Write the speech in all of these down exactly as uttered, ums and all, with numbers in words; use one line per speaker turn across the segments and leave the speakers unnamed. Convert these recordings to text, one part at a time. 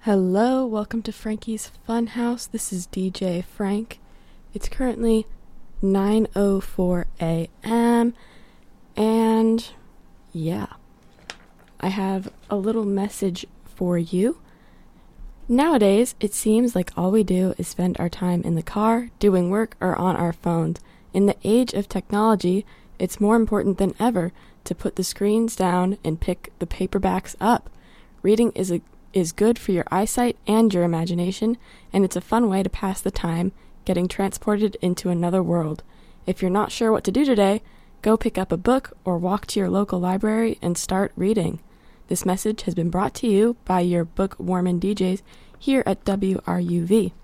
Hello, welcome to Frankie's Funhouse. This is D J Frank. It's currently nine oh four a.m. and yeah, I have a little message for you. Nowadays, it seems like all we do is spend our time in the car, doing work, or on our phones. In the age of technology, it's more important than ever to put the screens down and pick the paperbacks up. Reading is a is good for your eyesight and your imagination, and it's a fun way to pass the time, getting transported into another world. If you're not sure what to do today, go pick up a book or walk to your local library and start reading. This message has been brought to you by your Book Warmin' D Js here at W R U V.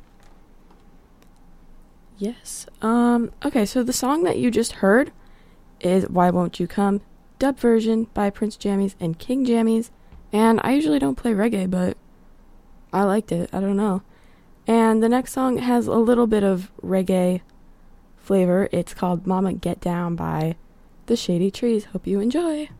Yes. Um, okay, so the song that you just heard is Why Won't You Come, dub version by Prince Jammies and King Jammies. And I usually don't play reggae, but I liked it. I don't know. And the next song has a little bit of reggae flavor. It's called Mama Get Down by The Shady Trees. Hope you enjoy.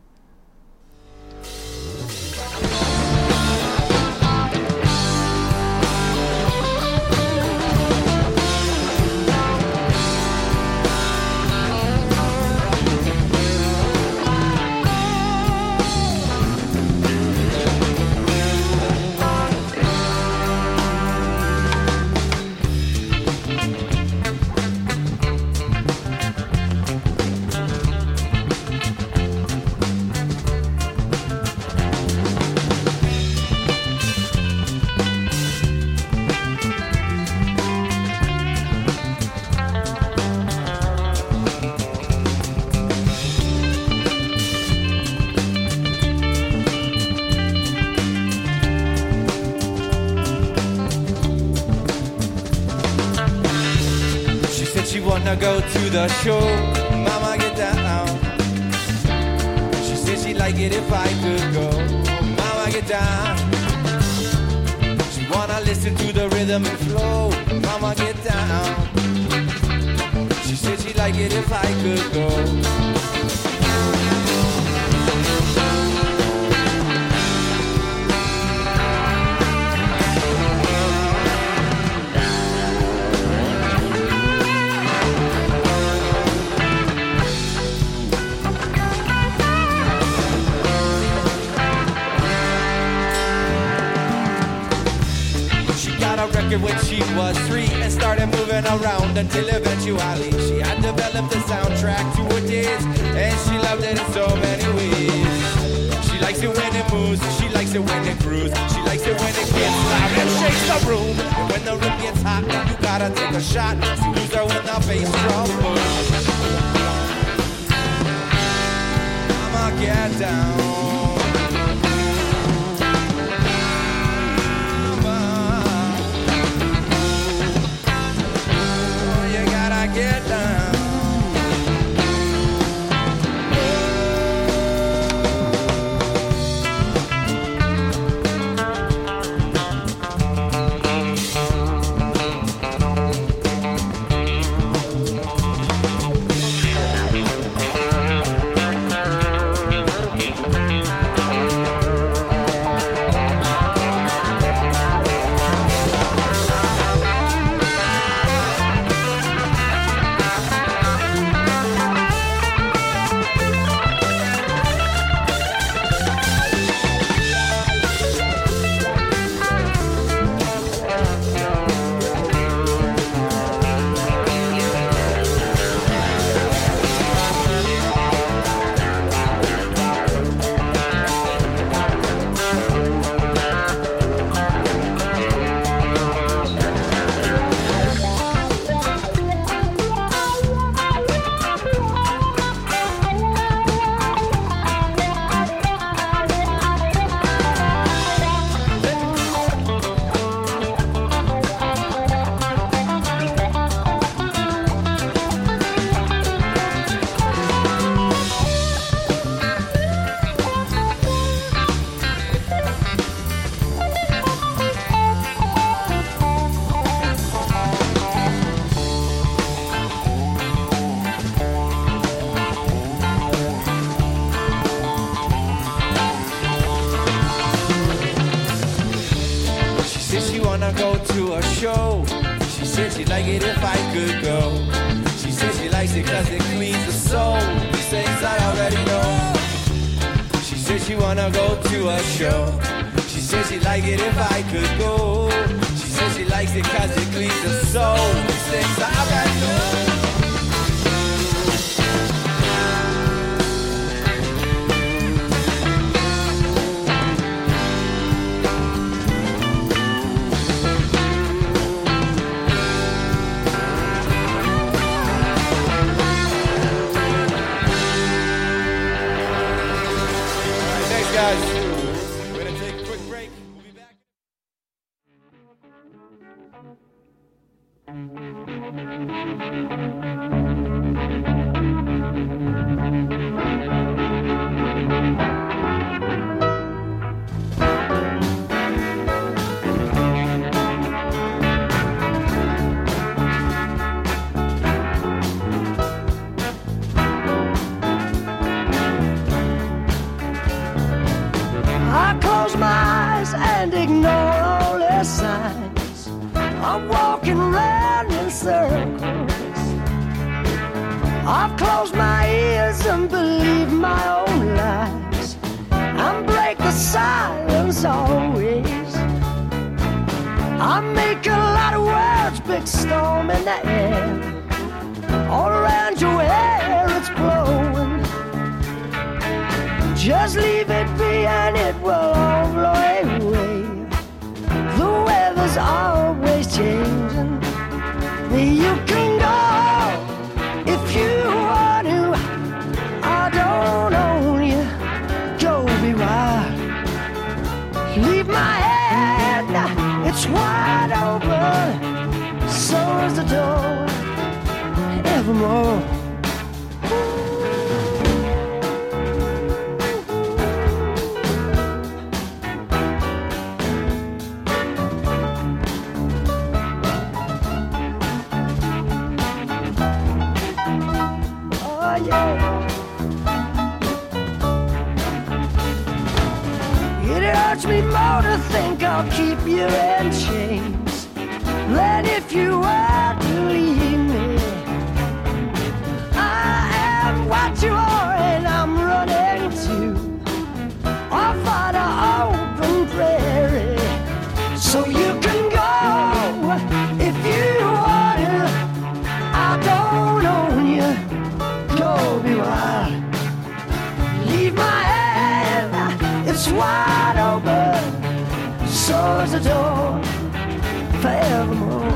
Go to the show, Mama get down. She said she'd like it if I could go, Mama get down. She wanna listen to the rhythm and flow, Mama get down. She said she'd like it if I could go. When she was three and started moving around until eventually she had developed the soundtrack to her days, and she loved it in so many ways. She likes it when it moves, she likes it when it grooves, she likes it when it gets loud and shakes the room. And when the room gets hot, you gotta take a shot. She moves her when the bass drum moves. Mama get down. Get down. said she wanna go to a show. She said she'd like it if I could go. She said she likes it cause it cleans the soul. These things I already know. She said she wanna go to a show. She said she'd like it if I could go. She said she likes it cause it cleans the soul. These things I already know. Guys, we're gonna take a quick break. We'll be back.
I close my eyes and ignore all the signs. I'm walking round in circles. I've closed my ears and believe my own lies and break the silence always. I make a lot of words, big storm in the air. All around your hair it's blowing. Just leave it be and it will all blow away. The weather's always changing. You can go if you want to. I don't own you. Go be wild. Leave my head, it's wide open. So is the door, evermore. It hurts me more to think I'll keep you in chains than if you were to leave me. I am what you are and I'm running to off on an open prairie. So you can go if you want to. I don't own you. Go be wild. Leave my hand, it's wide open. So is the door, forevermore.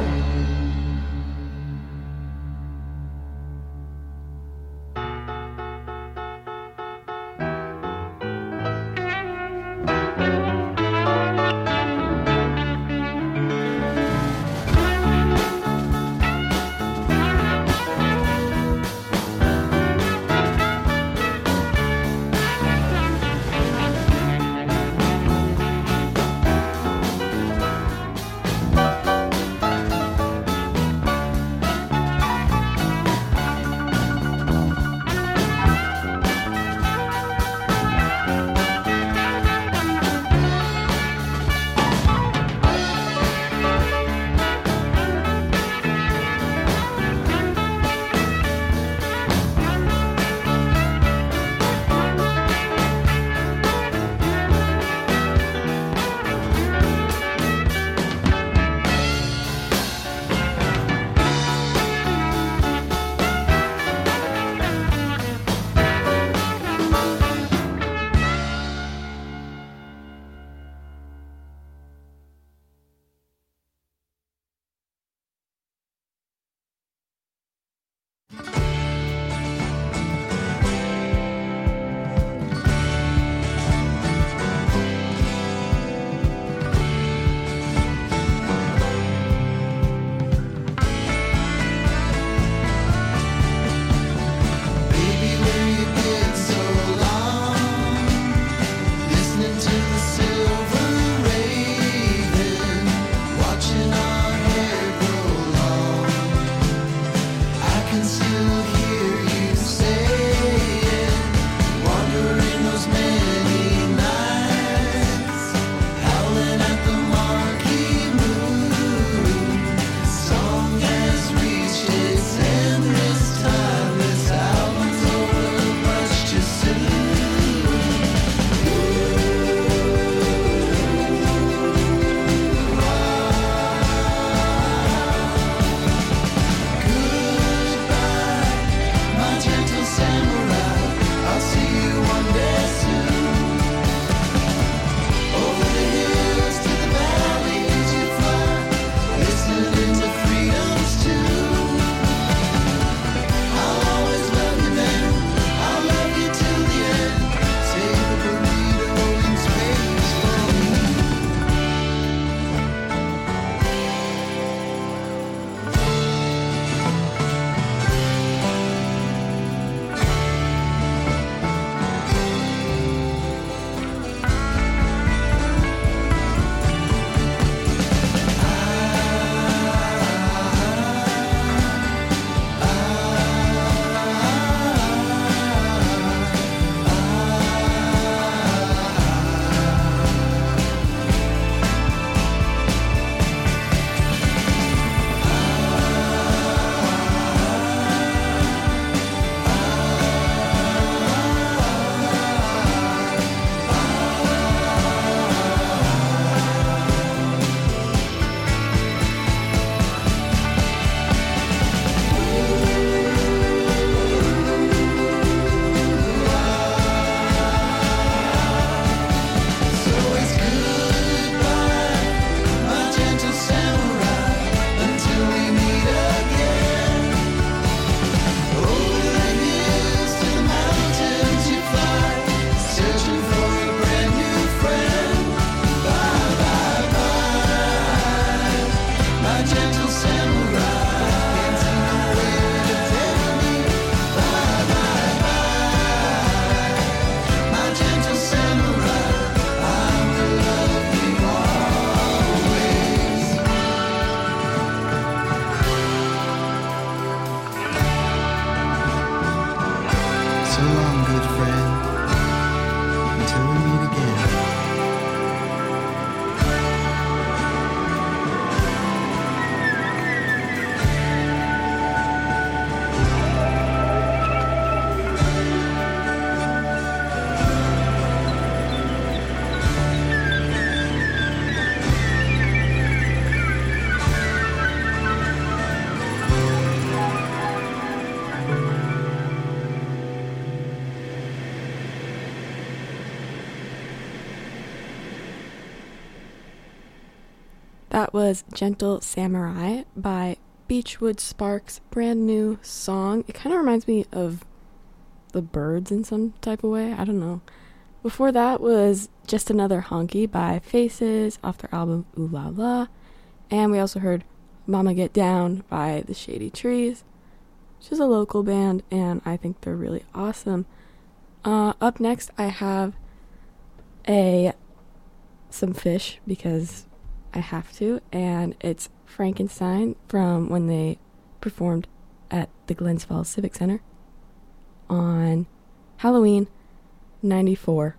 That was Gentle Samurai by Beechwood Sparks, brand new song. It kind of reminds me of the Byrds in some type of way. I don't know. Before that was Just Another Honky by Faces off their album Ooh La La. And we also heard Mama Get Down by The Shady Trees, which is a local band, and I think they're really awesome. Uh, up next, I have a some Fish, because I have to, and it's Frankenstein from when they performed at the Glens Falls Civic Center on Halloween ninety-four.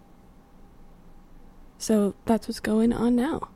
So that's what's going on now.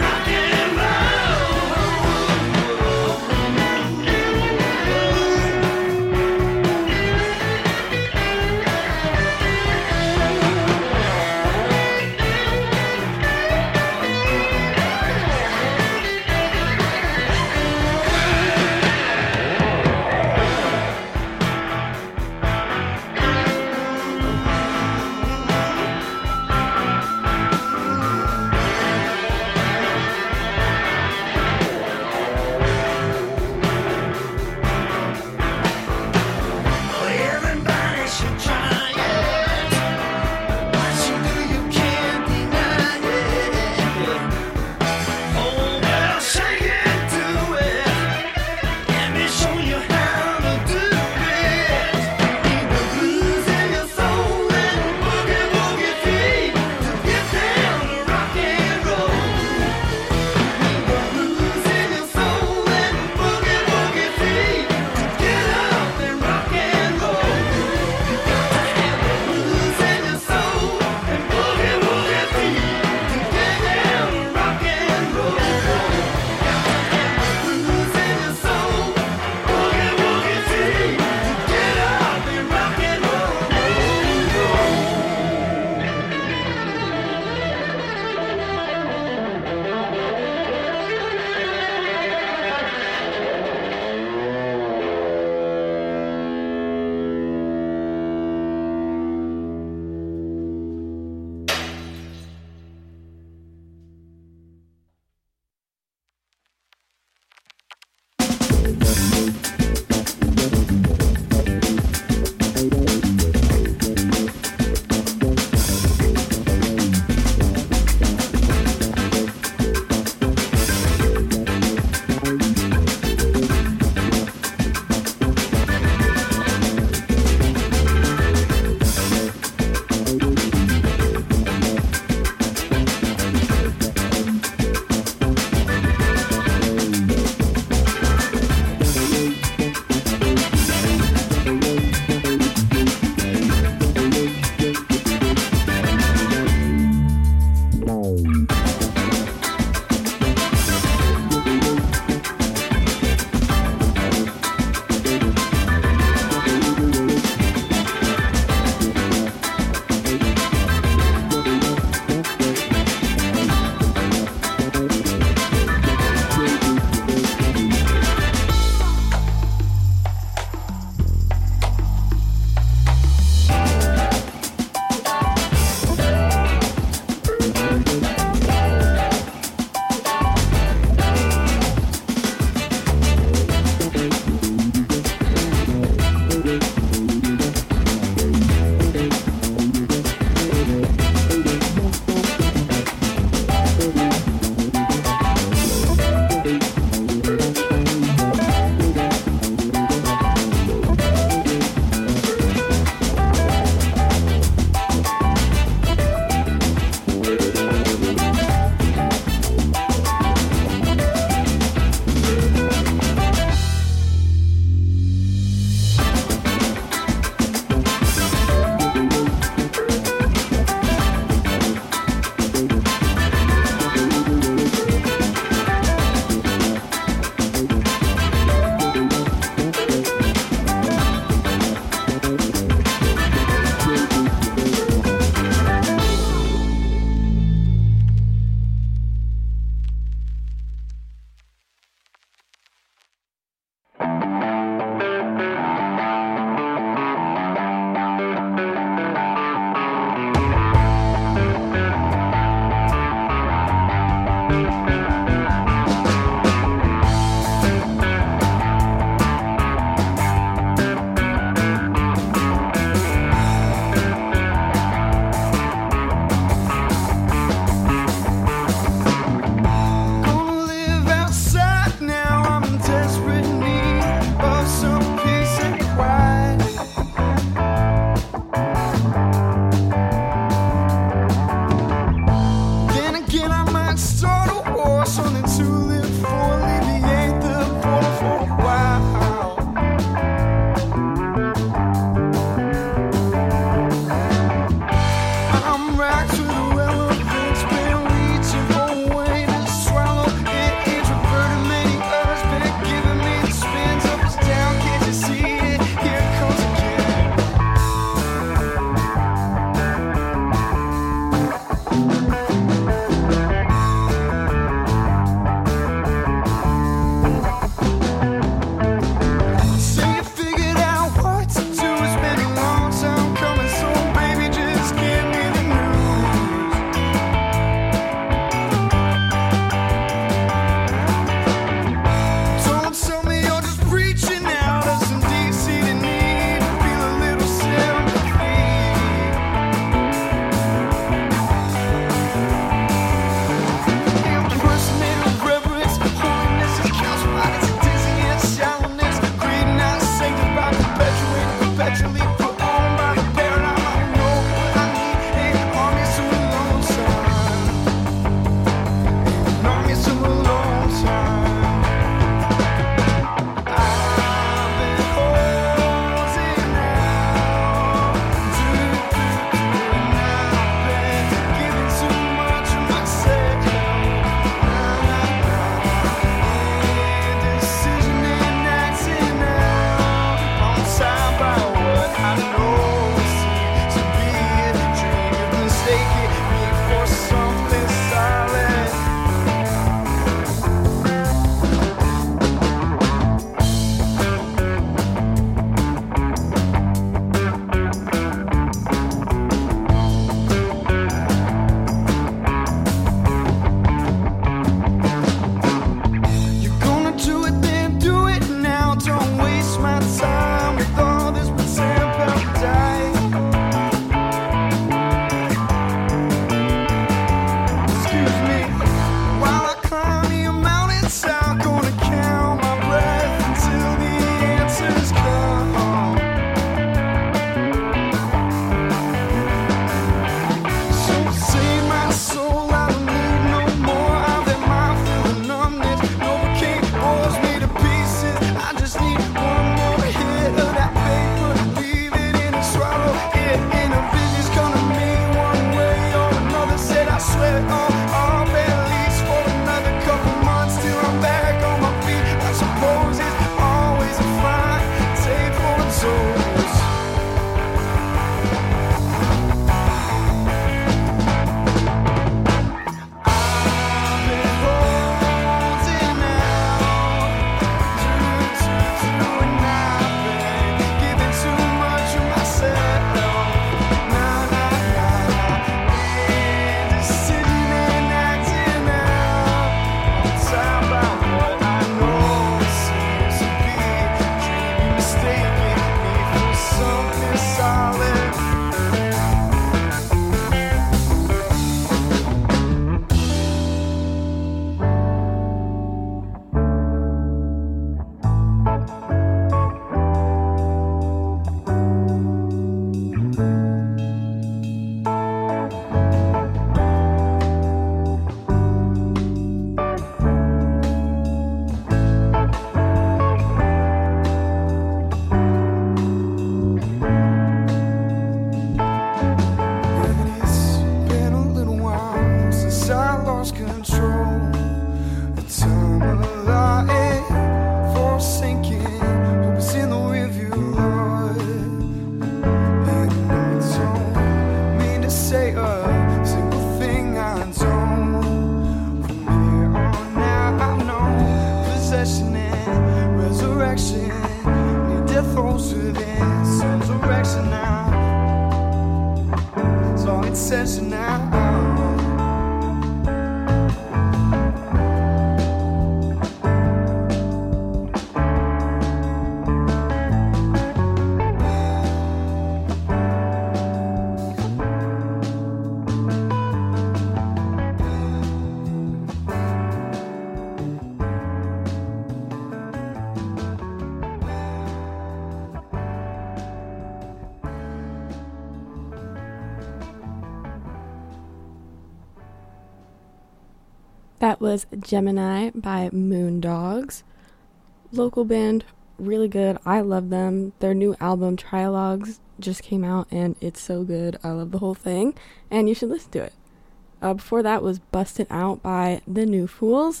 That was Gemini by Moondogs. Local band, really good. I love them. Their new album, Trialogues, just came out, and it's so good. I love the whole thing, and you should listen to it. Uh, before that was Bustin' Out by The New Fools.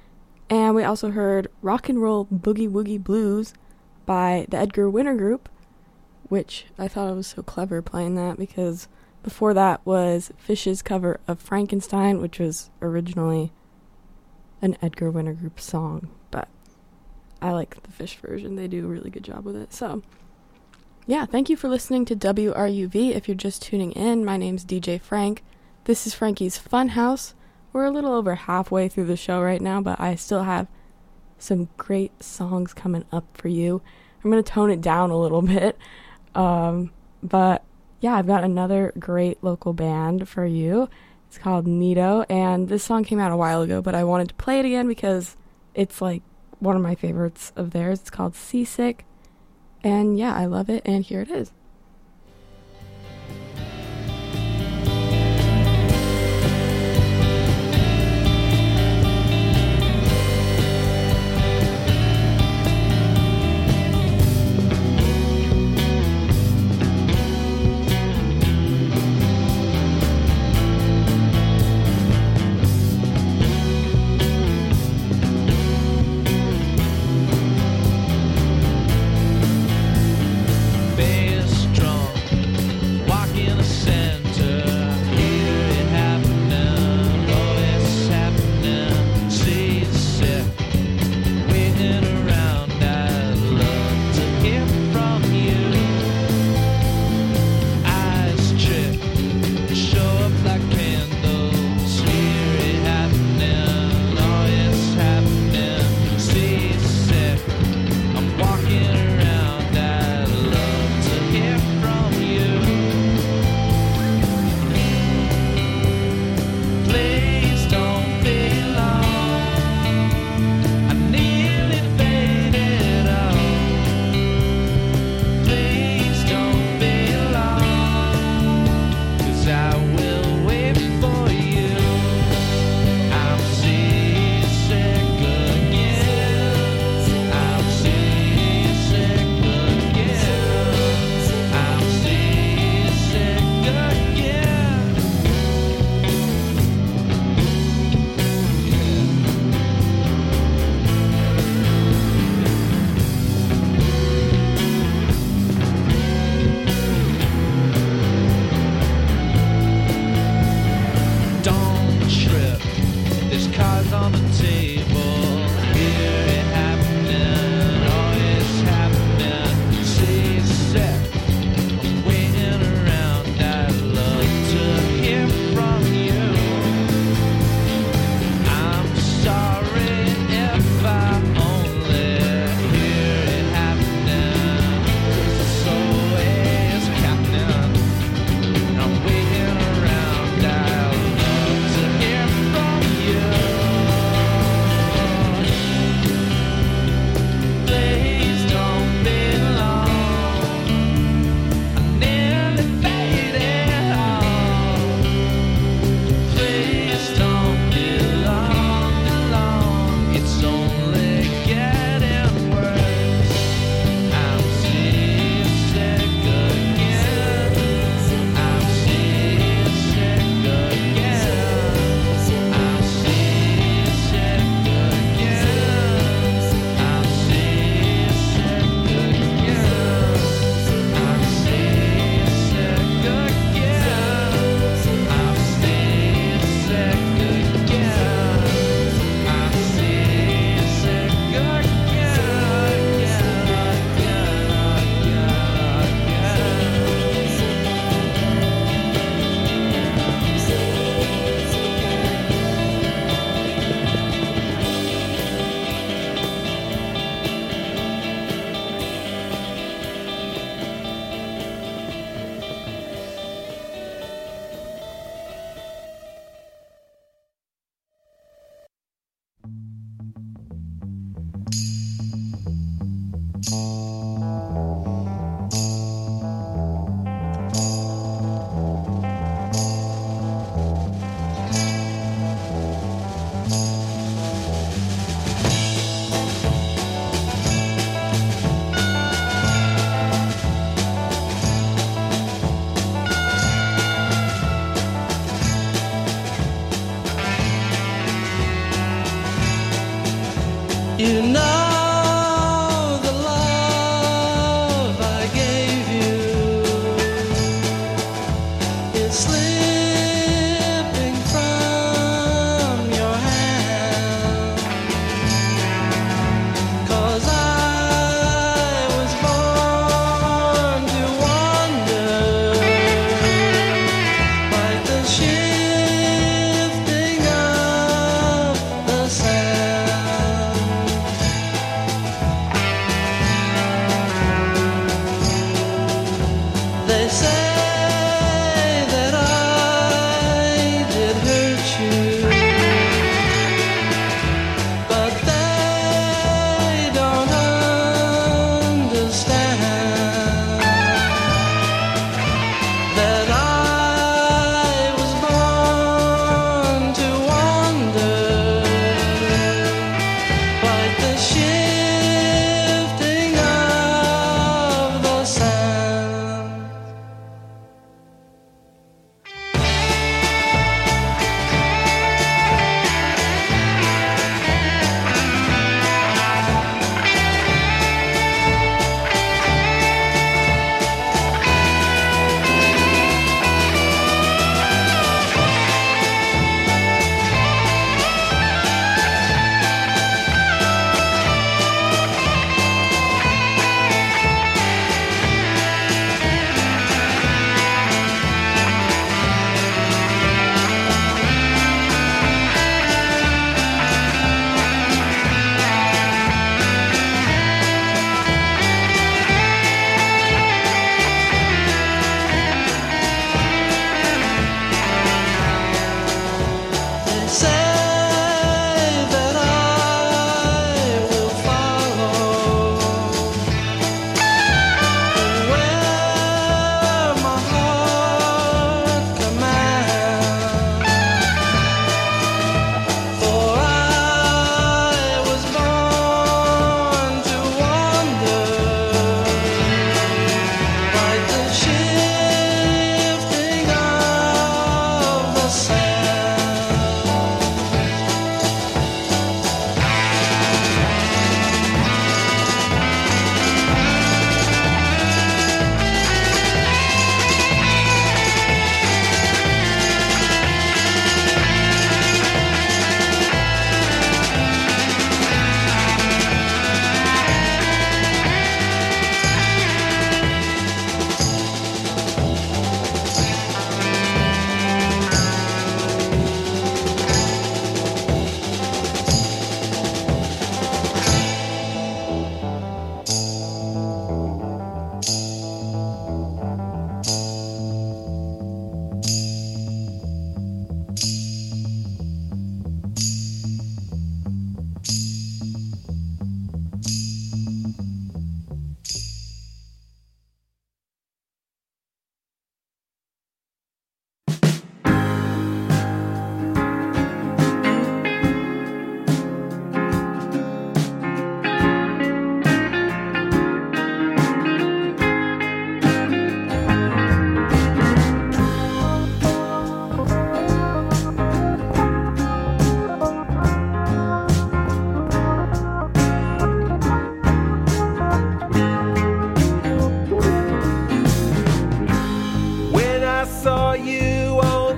And we also heard Rock and Roll Boogie Woogie Blues by the Edgar Winter Group, which I thought I was so clever playing that, because before that was Fish's cover of Frankenstein, which was originally an Edgar Winter Group song, but I like the Fish version. They do a really good job with it. So, yeah, thank you for listening to W R U V. If you're just tuning in, my name's D J Frank. This is Frankie's Funhouse. We're a little over halfway through the show right now, but I still have some great songs coming up for you. I'm going to tone it down a little bit, um, but yeah, I've got another great local band for you. It's called Nido, and this song came out a while ago, but I wanted to play it again because it's like one of my favorites of theirs. It's called Seasick, and yeah, I love it, and here it is.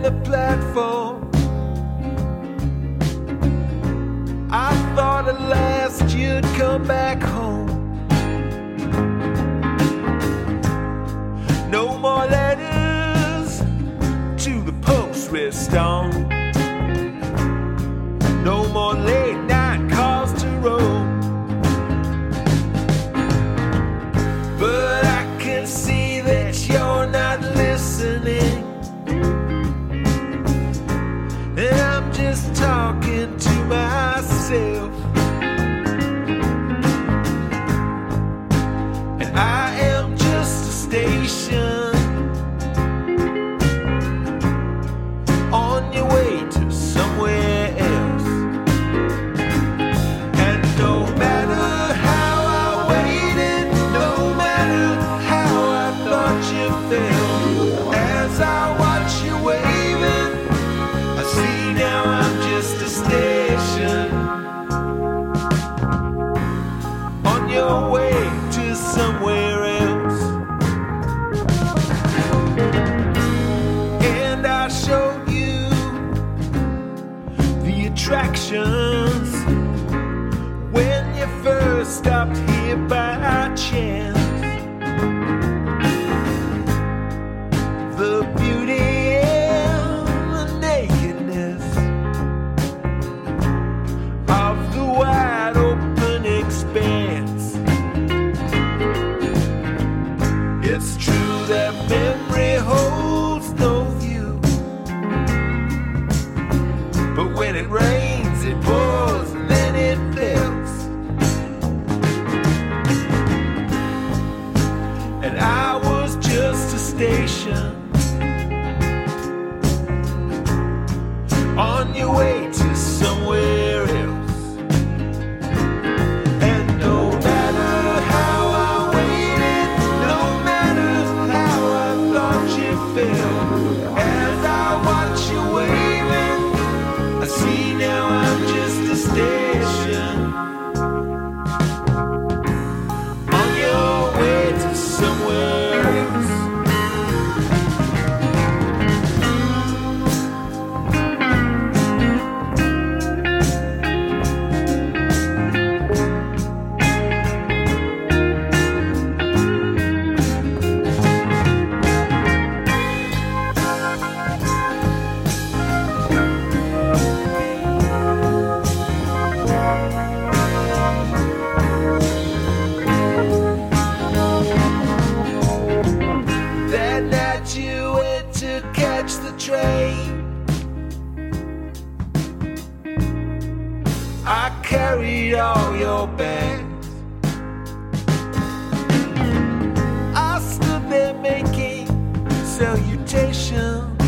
the platform. I thought at last you'd come back home. No more letters to the post restaurant. No more late night calls to roam. But I can see that you're not listening, and I'm just talking to myself. And I am just a station on your way to somewhere else. And no matter how I waited, no matter how I thought you felt, as I watch you waving, I see now I'm just a station on your way to somewhere else. And I showed you the attractions when you first stopped here by chance. The beauty and the nakedness of the wide open expanse. It's true that memory holds no view, but when it rains, it pours, and then it builds. And I was just a station on your way to somewhere else. And no matter how I waited, no matter how I thought you felt, as I watch you waving, I see now I'm just a station on your way to somewhere else. That night you went to catch the train, I carried all your bags. I stood there making salutations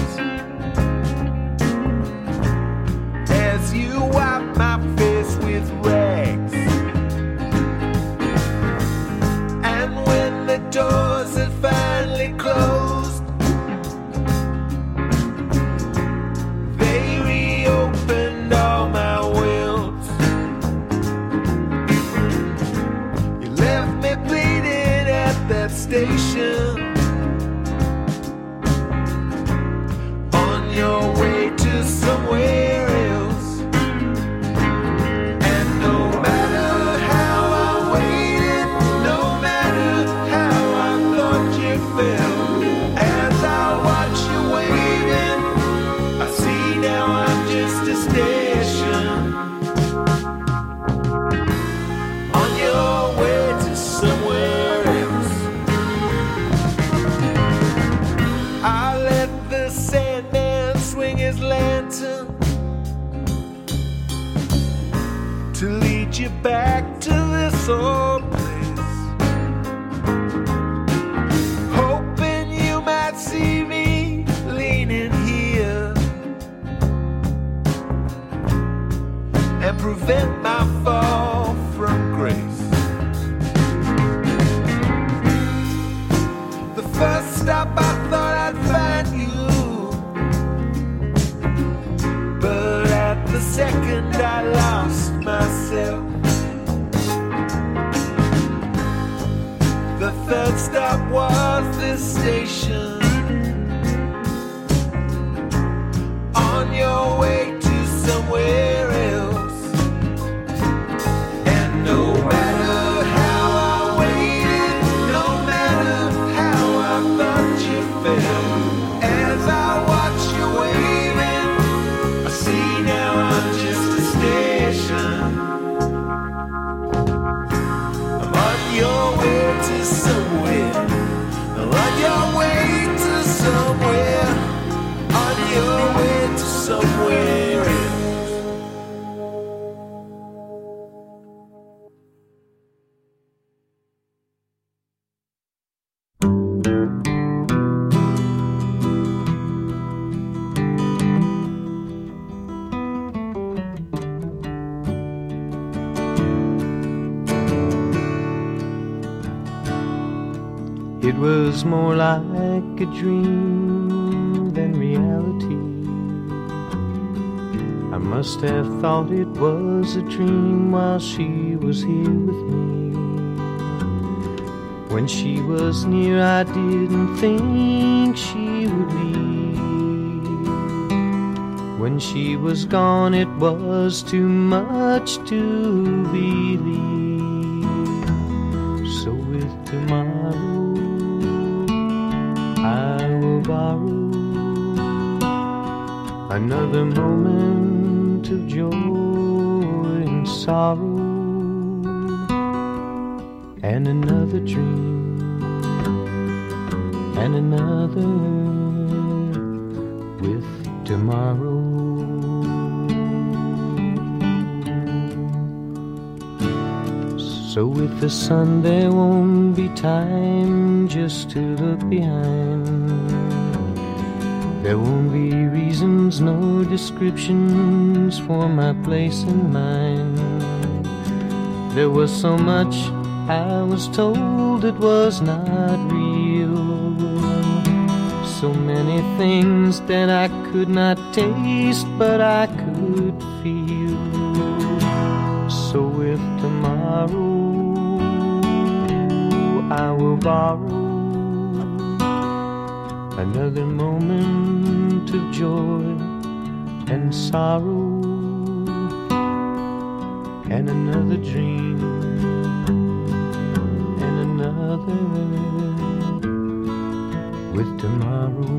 as you wiped my face with rags. And when the doors had finally closed, they reopened all my wells. You left me bleeding at that station on your way to somewhere else. And no matter how I waited, no matter how I thought you felt, as I watch you waving, I see now I'm just a station on your way to somewhere else. I let the Sandman swing his lantern to lead you back to this old place, hoping you might see me leaning here and prevent my fall from grace. The first stop I thought I'd find you, but at the second I lost myself. The third stop was this station
was more like a dream than reality. I must have thought it was a dream while she was here with me. When she was near, I didn't think she would leave. When she was gone, it was too much to believe. So with tomorrow, I will borrow another moment of joy and sorrow, and another dream, and another with tomorrow. So with the sun there won't be time just to look behind. There won't be reasons, no descriptions for my place in mind. There was so much I was told it was not real. So many things that I could not taste, but I could feel. So with tomorrow, I will borrow another moment of joy and sorrow, and another dream, and another with tomorrow.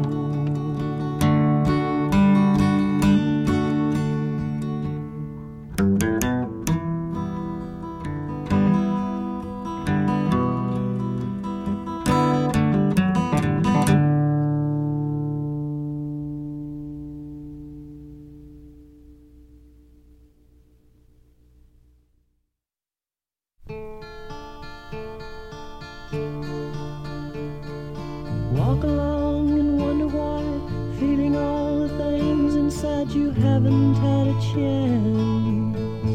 Walk along and wonder why, feeling all the things inside you haven't had a chance.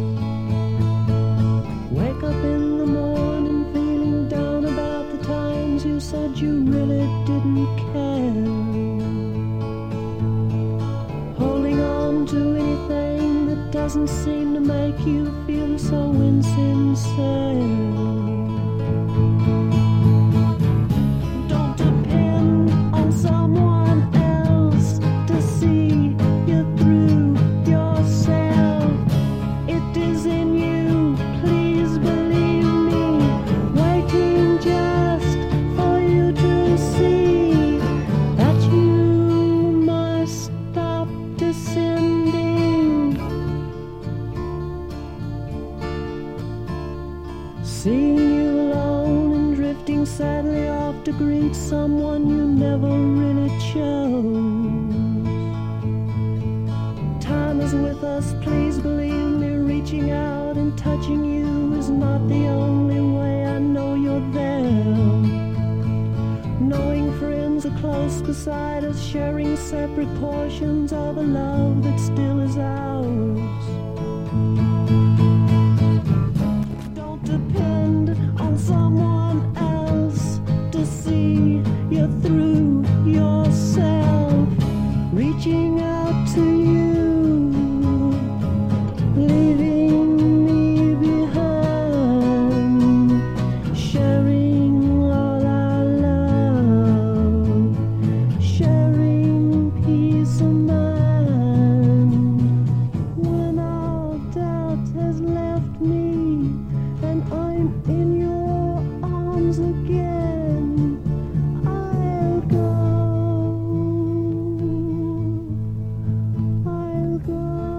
Wake up in the morning feeling down about the times you said you really didn't care. Holding on to anything that doesn't seem to make you feel so insincere. Someone else to see you through yourself. It is in you, please believe me, waiting just for you to see that you must stop descending. Seeing you alone and drifting sadly off to greet someone you never really chose. Time is with us, please believe me, reaching out and touching you is not the only way. I know you're there. Knowing friends are close beside us, sharing separate portions of a love that still is ours. Don't depend on someone else to see you through yourself, reaching out to you, leaving me behind, sharing all our love, sharing peace of mind. When all doubt has left me and I'm in your arms again, I'll go, I'll go.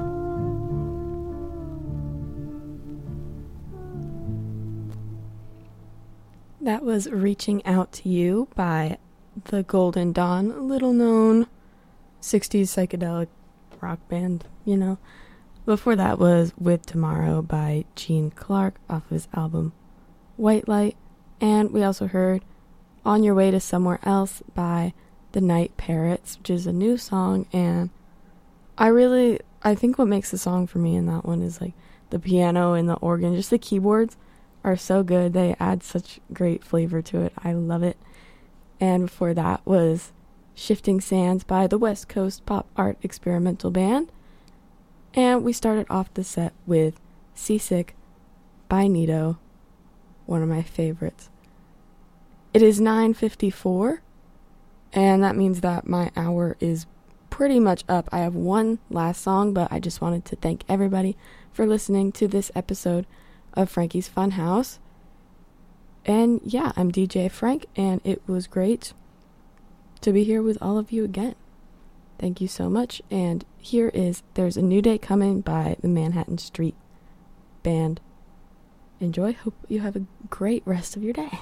That was Reaching Out to You by the Golden Dawn, a little known sixties psychedelic rock band, you know. Before that was With Tomorrow by Gene Clark off his album White Light. And we also heard On Your Way to Somewhere Else by The Night Parrots, which is a new song. And I really, I think what makes the song for me in that one is like the piano and the organ, just the keyboards are so good. They add such great flavor to it. I love it. And before that was Shifting Sands by the West Coast Pop Art Experimental Band. And we started off the set with Seasick by Nito, one of my favorites. It is nine fifty-four, and that means that my hour is pretty much up. I have one last song, but I just wanted to thank everybody for listening to this episode of Frankie's Funhouse. And yeah, I'm D J Frank, and it was great to be here with all of you again. Thank you so much, and here is There's a New Day Coming by the Manhattan Street Band. Enjoy. Hope you have a great rest of your day.